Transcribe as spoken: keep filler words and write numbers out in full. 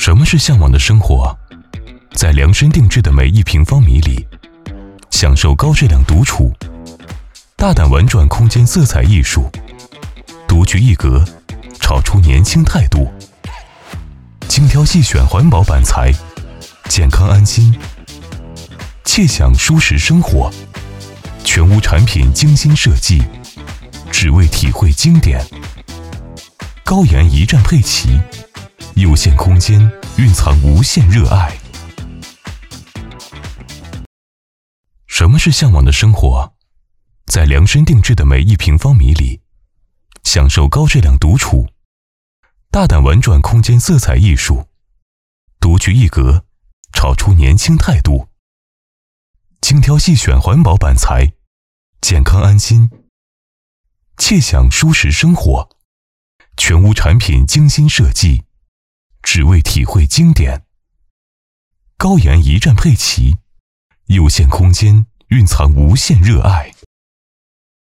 什么是向往的生活？在量身定制的每一平方米里，享受高质量独处，大胆玩转空间色彩艺术，独具一格，炒出年轻态度。精挑细选环保板材，健康安心，窃享舒适生活。全屋产品精心设计，只为体会经典。高颜一站配齐，有限空间蕴藏无限热爱。什么是向往的生活？在量身定制的每一平方米里，享受高质量独处，大胆玩转空间色彩艺术，独具一格，炒出年轻态度。精挑细选环保板材，健康安心，窃享舒适生活。全屋产品精心设计，只为体会经典。高颜一站配齐，有限空间蕴藏无限热爱。